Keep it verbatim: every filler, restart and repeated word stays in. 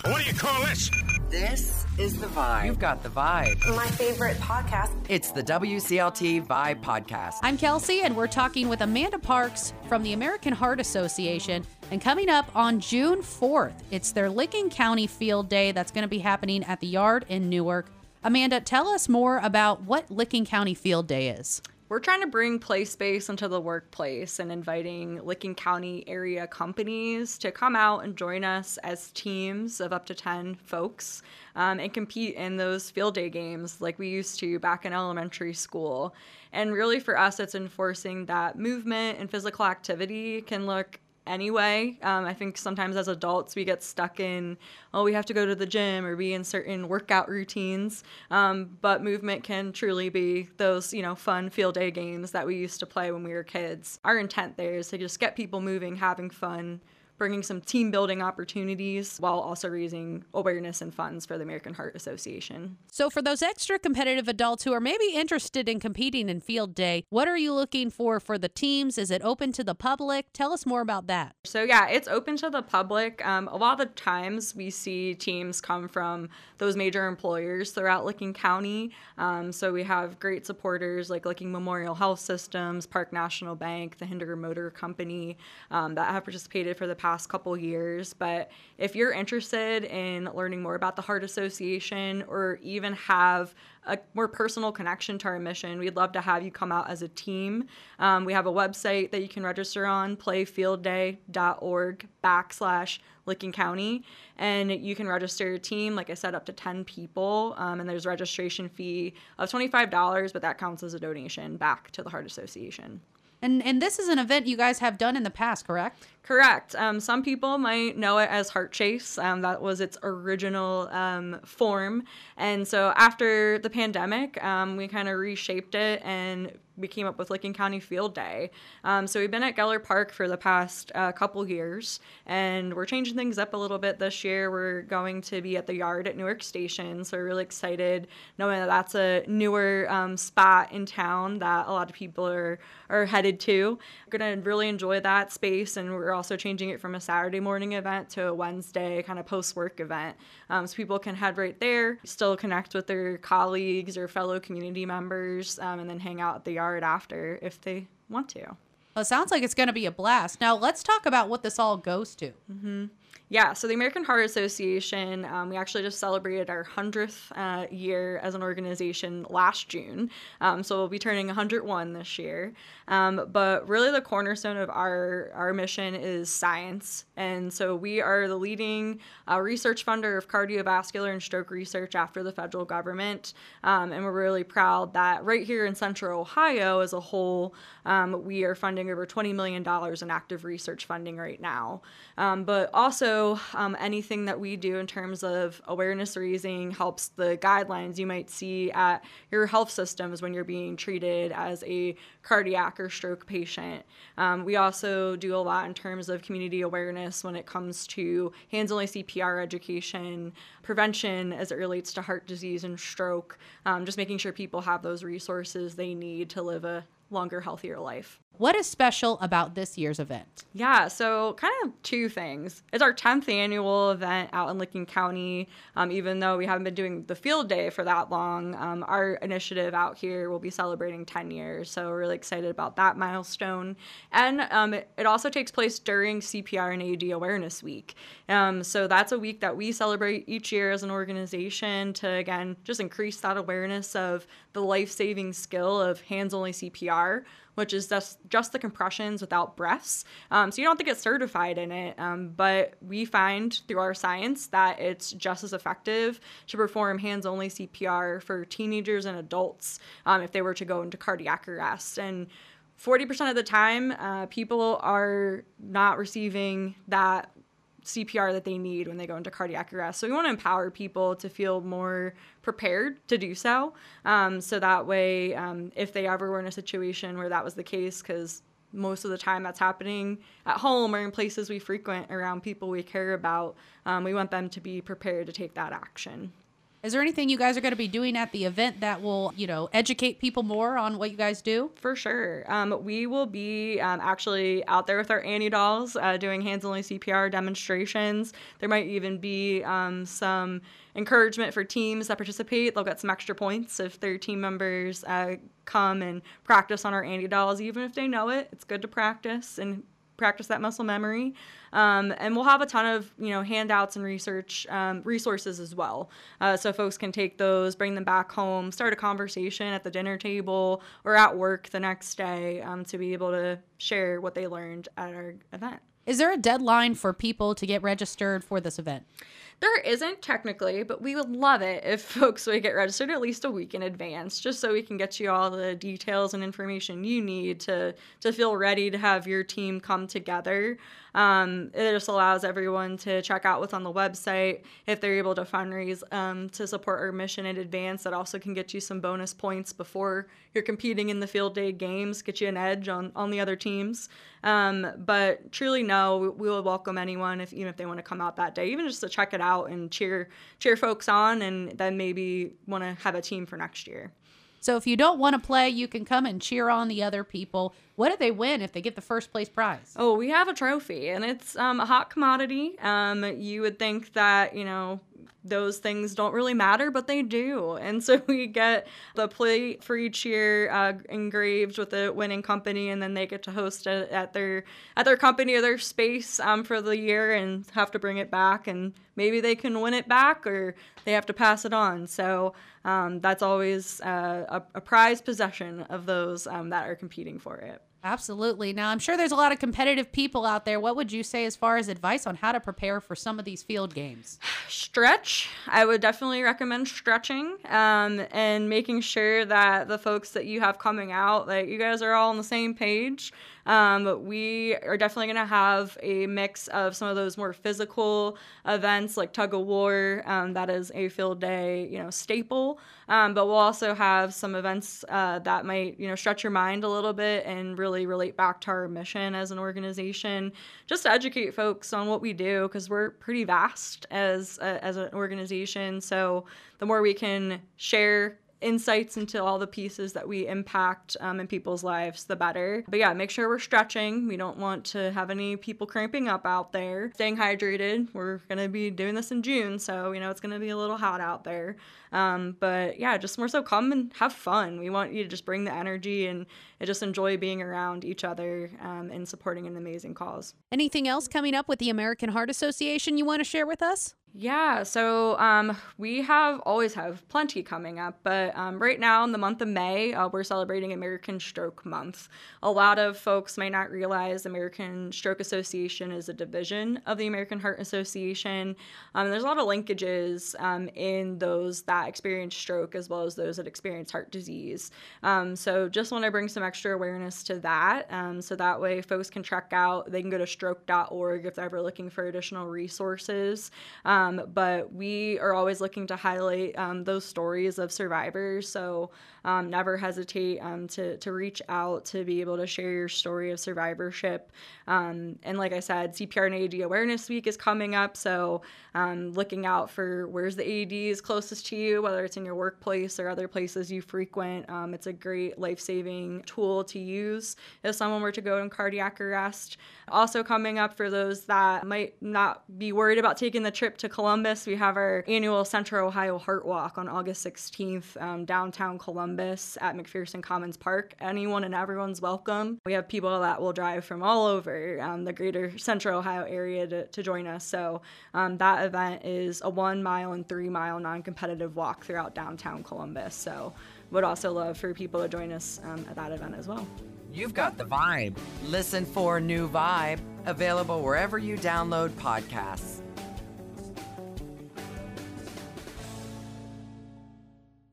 What do you call this? This is The Vibe. You've got The Vibe. My favorite podcast. It's the W C L T Vibe Podcast. I'm Kelsey, and we're talking with Amanda Parks from the American Heart Association. And coming up on June fourth, it's their Licking County Field Day that's going to be happening at the Yard in Newark. Amanda, tell us more about what Licking County Field Day is. We're trying to bring play space into the workplace and inviting Licking County area companies to come out and join us as teams of up to ten folks um, and compete in those field day games like we used to back in elementary school. And really for us, it's enforcing that movement and physical activity can look anyway. Um, I think sometimes as adults we get stuck in, oh, we have to go to the gym or be in certain workout routines. Um, but movement can truly be those, you know, fun field day games that we used to play when we were kids. Our intent there is to just get people moving, having fun, bringing some team building opportunities while also raising awareness and funds for the American Heart Association. So for those extra competitive adults who are maybe interested in competing in Field Day, what are you looking for for the teams? Is it open to the public? Tell us more about that. So yeah, it's open to the public. Um, a lot of the times we see teams come from those major employers throughout Licking County. Um, so we have great supporters like Licking Memorial Health Systems, Park National Bank, the Hinderer Motor Company um, that have participated for the past past couple years. But if you're interested in learning more about the Heart Association or even have a more personal connection to our mission, we'd love to have you come out as a team. Um, we have a website that you can register on, playfieldday.org backslash Licking County, and you can register your team, like I said, up to ten people, um, and there's a registration fee of twenty-five dollars, but that counts as a donation back to the Heart Association. And and this is an event you guys have done in the past, correct? Correct. Um, some people might know it as Heart Chase. Um, that was its original um, form. And so after the pandemic, um, we kind of reshaped it and we came up with Licking County Field Day. Um, so we've been at Geller Park for the past uh, couple years, and we're changing things up a little bit this year. We're going to be at the Yard at Newark Station, so we're really excited knowing that that's a newer um, spot in town that a lot of people are, are headed to. We're going to really enjoy that space, and we're also changing it from a Saturday morning event to a Wednesday kind of post-work event. Um, so people can head right there, still connect with their colleagues or fellow community members, um, and then hang out at the Yard after if they want to. Well, it sounds like it's going to be a blast. Now, let's talk about what this all goes to. Mm-hmm. Yeah, so the American Heart Association, um, we actually just celebrated our hundredth uh, year as an organization last June. Um, so we'll be turning one hundred one this year. Um, but really the cornerstone of our, our mission is science. And so we are the leading uh, research funder of cardiovascular and stroke research after the federal government. Um, and we're really proud that right here in Central Ohio as a whole, um, we are funding over twenty million dollars in active research funding right now. Um, but also um, anything that we do in terms of awareness raising helps the guidelines you might see at your health systems when you're being treated as a cardiac or stroke patient. Um, we also do a lot in terms of community awareness when it comes to hands-only C P R education, prevention as it relates to heart disease and stroke, um, just making sure people have those resources they need to live a longer, healthier life. What is special about this year's event? Yeah, so kind of two things. It's our tenth annual event out in Licking County. Um, even though we haven't been doing the field day for that long, um, our initiative out here will be celebrating ten years. So we're really excited about that milestone. And um, it, it also takes place during C P R and A E D Awareness Week. Um, so that's a week that we celebrate each year as an organization to, again, just increase that awareness of the life-saving skill of hands-only C P R, which is just, just the compressions without breaths. Um, so you don't have to get certified in it, um, but we find through our science that it's just as effective to perform hands-only C P R for teenagers and adults um, if they were to go into cardiac arrest. And forty percent of the time, uh, people are not receiving that C P R that they need when they go into cardiac arrest. So we want to empower people to feel more prepared to do so. Um, so that way, um, if they ever were in a situation where that was the case, because most of the time that's happening at home or in places we frequent around people we care about, um, we want them to be prepared to take that action. Is there anything you guys are going to be doing at the event that will, you know, educate people more on what you guys do? For sure. Um, we will be um, actually out there with our Annie dolls uh, doing hands-only C P R demonstrations. There might even be um, some encouragement for teams that participate. They'll get some extra points if their team members uh, come and practice on our Annie dolls, even if they know it. It's good to practice and practice that muscle memory. Um, and we'll have a ton of, you know, handouts and research um, resources as well. Uh, so folks can take those, bring them back home, start a conversation at the dinner table or at work the next day um, to be able to share what they learned at our event. Is there a deadline for people to get registered for this event? There isn't technically, but we would love it if folks would get registered at least a week in advance, just so we can get you all the details and information you need to to feel ready to have your team come together. Um, it just allows everyone to check out what's on the website. If they're able to fundraise um, to support our mission in advance, that also can get you some bonus points before you're competing in the field day games, get you an edge on, on the other teams. Um, but truly, no, we, we will welcome anyone if even if they want to come out that day, even just to check it out and cheer cheer folks on, and then maybe want to have a team for next year. So if you don't want to play, you can come and cheer on the other people. What do they win if they get the first place prize? Oh, we have a trophy, and it's um, a hot commodity. Um, you would think that, you know, those things don't really matter, but they do. And so we get the plate for each year uh, engraved with the winning company, and then they get to host it at their at their company or their space um, for the year and have to bring it back. And maybe they can win it back, or they have to pass it on. So um, that's always uh, a, a prized possession of those um, that are competing for it. Absolutely. Now, I'm sure there's a lot of competitive people out there. What would you say as far as advice on how to prepare for some of these field games? Stretch. I would definitely recommend stretching um, and making sure that the folks that you have coming out, like you guys are all on the same page. Um, we are definitely going to have a mix of some of those more physical events like tug of war. Um, that is a field day, you know, staple. Um, but we'll also have some events uh, that might, you know, stretch your mind a little bit and really relate back to our mission as an organization, just to educate folks on what we do, because we're pretty vast as a, as an organization. So the more we can share insights into all the pieces that we impact um, in people's lives, the better. But yeah, make sure we're stretching. We don't want to have any people cramping up out there. Staying hydrated. We're going to be doing this in June, so you know it's going to be a little hot out there. Um, but yeah, just more so come and have fun. We want you to just bring the energy and, and just enjoy being around each other um, and supporting an amazing cause. Anything else coming up with the American Heart Association you want to share with us? Yeah, so um, we have always have plenty coming up, but um, right now in the month of May, uh, we're celebrating American Stroke Month. A lot of folks might not realize American Stroke Association is a division of the American Heart Association. Um, there's a lot of linkages um, in those that experience stroke as well as those that experience heart disease. Um, so just want to bring some extra awareness to that, um, so that way folks can check out, they can go to stroke dot org if they're ever looking for additional resources. Um, Um, but we are always looking to highlight um, those stories of survivors. So um, never hesitate um, to, to reach out to be able to share your story of survivorship. Um, and like I said, C P R and A E D Awareness Week is coming up. So um, looking out for where's the A E Ds closest to you, whether it's in your workplace or other places you frequent. Um, it's a great life-saving tool to use if someone were to go in cardiac arrest. Also coming up for those that might not be worried about taking the trip to Columbus, we have our annual Central Ohio Heart Walk on August sixteenth, um, downtown Columbus at McPherson Commons Park. Anyone and everyone's welcome. We have people that will drive from all over um, the greater Central Ohio area to, to join us. So um, that event is a one mile and three mile non-competitive walk throughout downtown Columbus. So would also love for people to join us um, at that event as well. You've got the vibe. Listen for New Vibe, available wherever you download podcasts.